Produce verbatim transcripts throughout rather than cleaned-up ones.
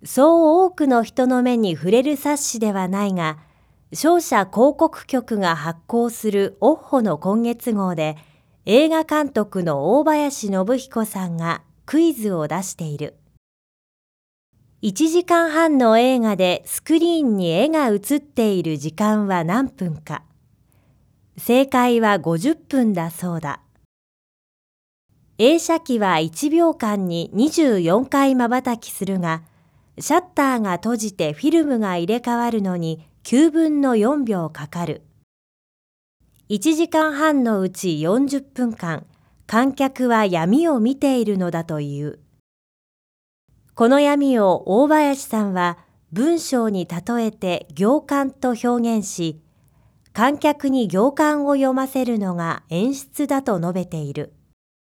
そう多くの人の目に触れる冊子ではないが、商社広告局が発行するオッホの今月号で、映画監督の大林信彦さんがクイズを出している。いちじかんはんの映画でスクリーンに絵が映っている時間は何分か。正解はごじゅっぷんだそうだ。映写機はいちびょうかんににじゅうよんかい瞬きするが、シャッターが閉じてフィルムが入れ替わるのにきゅうぶんのよんびょうかかる。いちじかんはんのうちよんじゅっぷんかん、観客は闇を見ているのだという。この闇を大林さんは文章に例えて行間と表現し、観客に行間を読ませるのが演出だと述べている。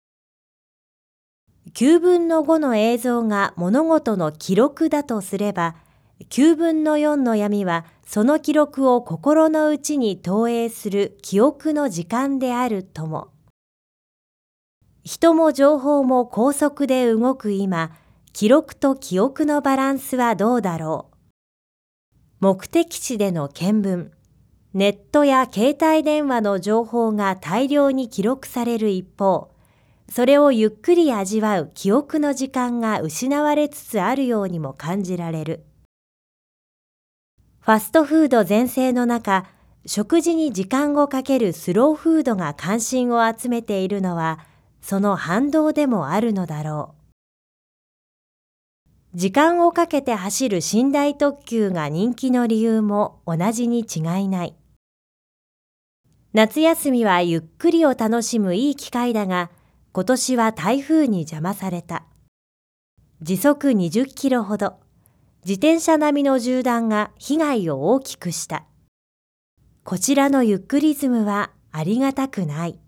きゅうぶんのごの映像が物事の記録だとすれば、きゅうぶんのよんの闇はその記録を心の内に投影する記憶の時間であるとも。人も情報も高速で動く今、記録と記憶のバランスはどうだろう。目的地での見聞、ネットや携帯電話の情報が大量に記録される一方、それをゆっくり味わう記憶の時間が失われつつあるようにも感じられる。ファストフード全盛の中、食事に時間をかけるスローフードが関心を集めているのは、その反動でもあるのだろう。時間をかけて走る寝台特急が人気の理由も同じに違いない。夏休みはゆっくりを楽しむいい機会だが、今年は台風に邪魔された。時速にじゅっキロほど、自転車並みの縦断が被害を大きくした。こちらのゆっくりズムはありがたくない。